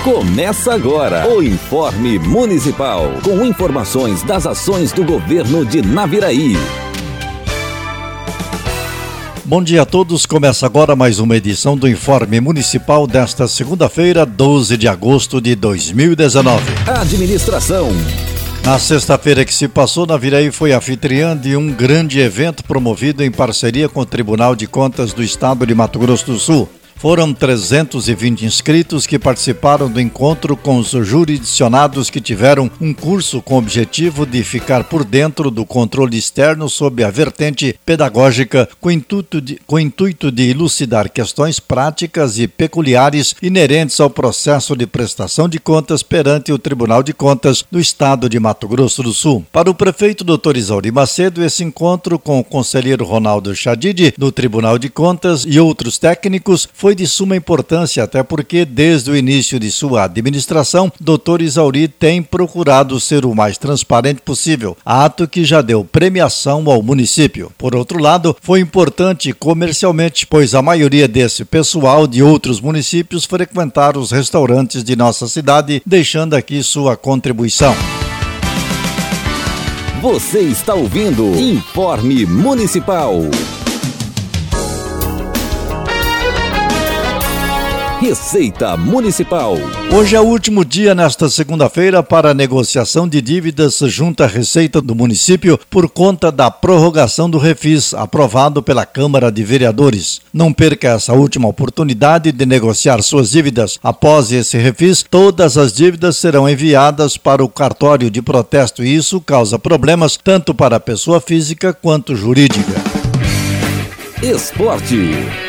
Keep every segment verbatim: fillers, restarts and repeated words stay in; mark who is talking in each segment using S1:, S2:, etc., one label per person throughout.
S1: Começa agora o Informe Municipal, com informações das ações do governo de Naviraí.
S2: Bom dia a todos, começa agora mais uma edição do Informe Municipal desta segunda-feira, doze de agosto de dois mil e dezenove.
S1: Administração.
S2: Na sexta-feira que se passou, Naviraí foi anfitriã de um grande evento promovido em parceria com o Tribunal de Contas do Estado de Mato Grosso do Sul. Foram trezentos e vinte inscritos que participaram do encontro com os jurisdicionados que tiveram um curso com o objetivo de ficar por dentro do controle externo sob a vertente pedagógica, com o intuito de, com o intuito de elucidar questões práticas e peculiares inerentes ao processo de prestação de contas perante o Tribunal de Contas do Estado de Mato Grosso do Sul. Para o prefeito doutor Isauri Macedo, esse encontro com o conselheiro Ronaldo Chadid, do Tribunal de Contas, e outros técnicos foi de suma importância, até porque desde o início de sua administração, doutor Isauri tem procurado ser o mais transparente possível, ato que já deu premiação ao município. Por outro lado, foi importante comercialmente, pois a maioria desse pessoal de outros municípios frequentaram os restaurantes de nossa cidade, deixando aqui sua contribuição.
S1: Você está ouvindo Informe Municipal. Receita Municipal.
S2: Hoje é o último dia nesta segunda-feira para a negociação de dívidas junto à Receita do município por conta da prorrogação do refis, aprovado pela Câmara de Vereadores. Não perca essa última oportunidade de negociar suas dívidas. Após esse refis, todas as dívidas serão enviadas para o cartório de protesto e isso causa problemas tanto para a pessoa física quanto jurídica.
S1: Esporte.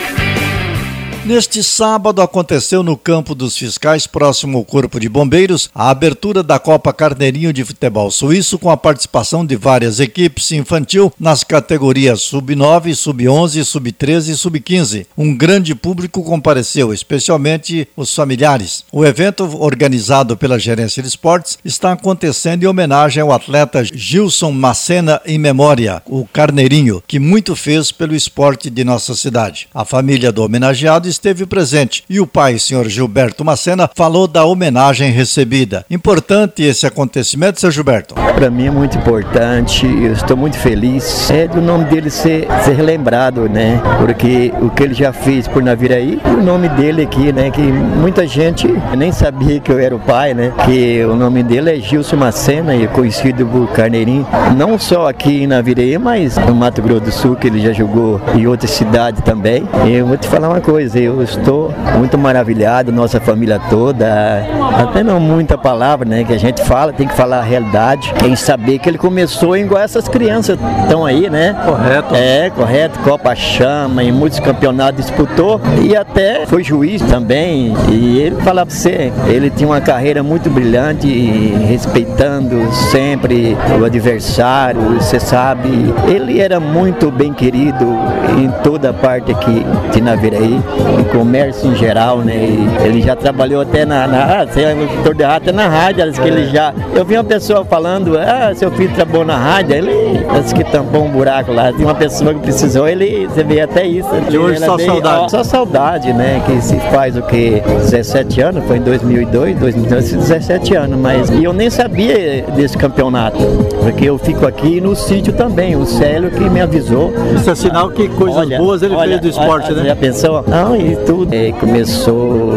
S2: Neste sábado aconteceu no Campo dos Fiscais, próximo ao Corpo de Bombeiros, a abertura da Copa Carneirinho de Futebol Suíço com a participação de várias equipes infantil nas categorias sub nove, sub onze, sub treze e sub quinze. Um grande público compareceu, especialmente os familiares. O evento, organizado pela Gerência de Esportes, está acontecendo em homenagem ao atleta Gilson Macena em memória, o Carneirinho, que muito fez pelo esporte de nossa cidade. A família do homenageado esteve presente e o pai, senhor Gilberto Macena, falou da homenagem recebida. Importante esse acontecimento, senhor Gilberto?
S3: Para mim é muito importante, eu estou muito feliz é do nome dele ser, ser lembrado, né? Porque o que ele já fez por Naviraí, o nome dele aqui, né? Que muita gente nem sabia que eu era o pai, né? Que o nome dele é Gilson Macena e é conhecido por Carneirinho, não só aqui em Naviraí, mas no Mato Grosso do Sul, que ele já jogou em outras cidades também. E eu vou te falar uma coisa, eu estou muito maravilhado, nossa família toda, até não muita palavra, né, que a gente fala, tem que falar a realidade, tem que saber que ele começou igual essas crianças estão aí, né?
S2: Correto.
S3: É, correto, Copa Chama, em muitos campeonatos disputou e até foi juiz também, e ele fala pra você, ele tinha uma carreira muito brilhante, respeitando sempre o adversário, você sabe, ele era muito bem querido em toda a parte aqui de Naviraí, em comércio em geral, né? E ele já trabalhou até na, na ah, sei lá, até na rádio, que ele já, eu vi uma pessoa falando, ah, seu filho trabalhou na rádio, ele disse que tampou um buraco lá, tem uma pessoa que precisou, ele, você vê até isso.
S2: E hoje só
S3: bem,
S2: saudade.
S3: Ó, só saudade, né? Que se faz o que? dezessete anos, foi em dois mil e dois, dois mil e dois, dezessete anos, mas e eu nem sabia desse campeonato, porque eu fico aqui no sítio também, o Célio que me avisou.
S2: Isso é sinal que coisas
S3: olha,
S2: boas ele
S3: olha,
S2: fez do esporte,
S3: olha,
S2: né?
S3: Já pensou? Não, e tudo. É, começou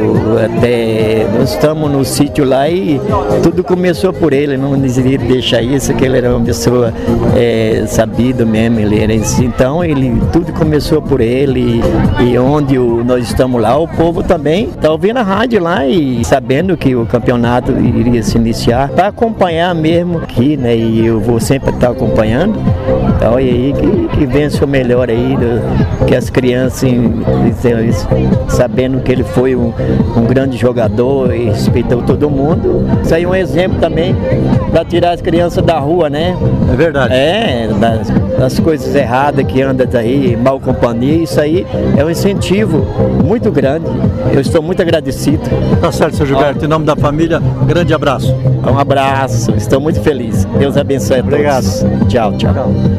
S3: até. Nós estamos no sítio lá e tudo começou por ele. Não devia deixar isso, que ele era uma pessoa é, sabido mesmo. Ele era assim. Então, ele, tudo começou por ele. E onde o, nós estamos lá, o povo também está ouvindo a rádio lá e sabendo que o campeonato iria se iniciar, para acompanhar mesmo aqui, né? E eu vou sempre estar acompanhando. Então, e aí que, que vence o melhor aí, do, que as crianças isso, sabendo que ele foi um, um grande jogador e respeitou todo mundo. Isso aí é um exemplo também para tirar as crianças da rua, né?
S2: É verdade.
S3: É, das, das coisas erradas que andam aí, mal companhia, isso aí é um incentivo muito grande. Eu estou muito agradecido.
S2: Tá certo, seu Gilberto. Em nome da família, grande abraço.
S3: Um abraço, estou muito feliz. Deus abençoe a todos.
S2: Obrigado.
S3: Tchau, tchau.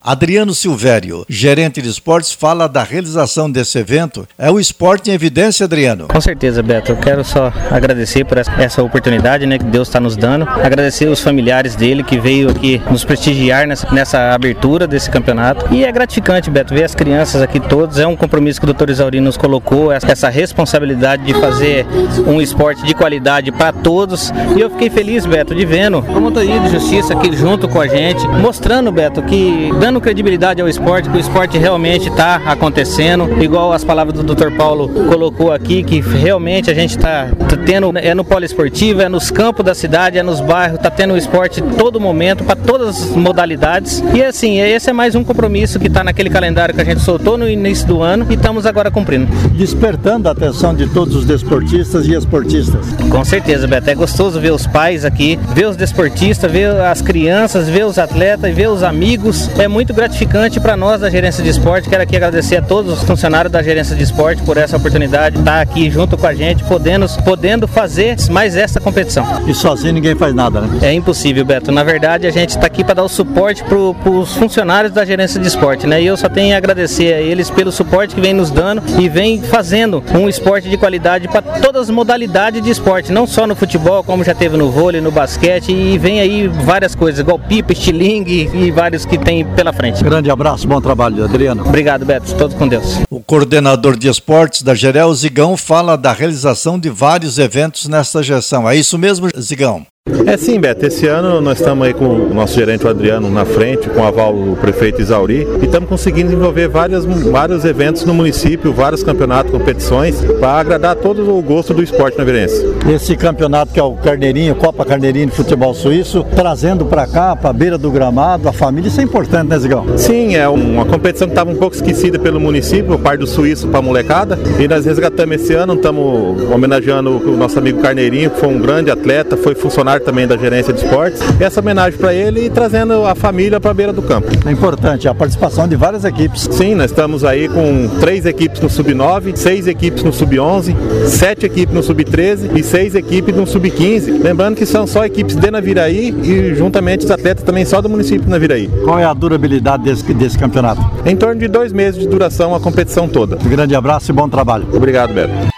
S2: Adriano Silvério, gerente de esportes, fala da realização desse evento. É o esporte em evidência, Adriano.
S4: Com certeza, Beto. Eu quero só agradecer por essa oportunidade, né, que Deus está nos dando. Agradecer os familiares dele que veio aqui nos prestigiar nessa, nessa abertura desse campeonato. E é gratificante, Beto, ver as crianças aqui todos. É um compromisso que o doutor Isauri nos colocou, essa responsabilidade de fazer um esporte de qualidade para todos. E eu fiquei feliz, Beto, de vendo a promotoria de justiça aqui junto com a gente, mostrando, Beto, que dando credibilidade ao esporte, que o esporte realmente está acontecendo, igual as palavras do doutor Paulo colocou aqui, que realmente a gente está tendo, é no poliesportivo, é nos campos da cidade, é nos bairros, está tendo esporte todo momento, para todas as modalidades. E assim, esse é mais um compromisso que está naquele calendário que a gente soltou no início do ano e estamos agora cumprindo.
S2: Despertando a atenção de todos os desportistas e esportistas.
S4: Com certeza, Beto, é gostoso ver os pais aqui, ver os desportistas, ver as crianças, ver os atletas e ver os amigos. É muito gratificante para nós da gerência de esporte. Quero aqui agradecer a todos os funcionários da gerência de esporte por essa oportunidade de estar aqui junto com a gente, podendo, podendo fazer mais essa competição.
S2: E sozinho ninguém faz nada, né?
S4: É impossível, Beto. Na verdade, a gente está aqui para dar o suporte para os funcionários da gerência de esporte, né? E eu só tenho a agradecer a eles pelo suporte que vem nos dando e vem fazendo um esporte de qualidade para todas as modalidades de esporte, não só no futebol, como já teve no vôlei, no basquete, e vem aí várias coisas, igual pipa, estilingue e vários que tem pela frente.
S2: Grande abraço, bom trabalho, Adriano.
S4: Obrigado, Beto, todos com Deus.
S2: O coordenador de esportes da Gerel, Zigão, fala da realização de vários eventos nesta gestão. É isso mesmo, Zigão?
S5: É sim, Beto, esse ano nós estamos aí com o nosso gerente, o Adriano, na frente, com o aval do prefeito Isauri, e estamos conseguindo desenvolver várias, vários eventos no município, vários campeonatos, competições, para agradar todo o gosto do esporte navirense.
S2: Esse campeonato que é o Carneirinho, Copa Carneirinho de Futebol Suíço, trazendo para cá, para a beira do gramado, a família, isso é importante, né, Zigão?
S5: Sim, é uma competição que estava um pouco esquecida pelo município, o par do Suíço para a molecada, e nós resgatamos esse ano, estamos homenageando o nosso amigo Carneirinho, que foi um grande atleta, foi funcionário também da gerência de esportes, essa homenagem para ele e trazendo a família para a beira do campo.
S2: É importante a participação de várias equipes.
S5: Sim, nós estamos aí com três equipes no sub nove, seis equipes no sub onze, sete equipes no sub treze e seis equipes no sub quinze. Lembrando que são só equipes de Naviraí e juntamente os atletas também só do município de Naviraí.
S2: Qual é a durabilidade desse, desse campeonato?
S5: Em torno de dois meses de duração a competição toda.
S2: Um grande abraço e bom trabalho.
S5: Obrigado, Beto.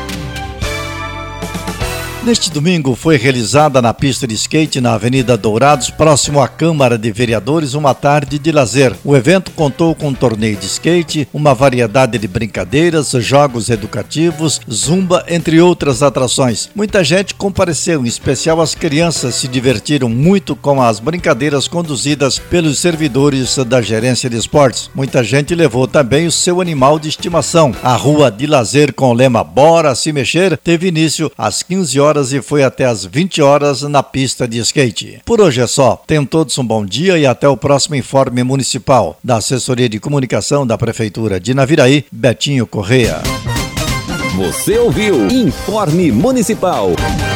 S2: Neste domingo foi realizada na pista de skate na Avenida Dourados, próximo à Câmara de Vereadores, uma tarde de lazer. O evento contou com um torneio de skate, uma variedade de brincadeiras, jogos educativos, zumba, entre outras atrações. Muita gente compareceu, em especial as crianças se divertiram muito com as brincadeiras conduzidas pelos servidores da gerência de esportes. Muita gente levou também o seu animal de estimação. A rua de lazer com o lema Bora Se Mexer teve início às quinze horas e foi até às vinte horas na pista de skate. Por hoje é só. Tenham todos um bom dia e até o próximo Informe Municipal. Da Assessoria de Comunicação da Prefeitura de Naviraí, Betinho Correia.
S1: Você ouviu Informe Municipal.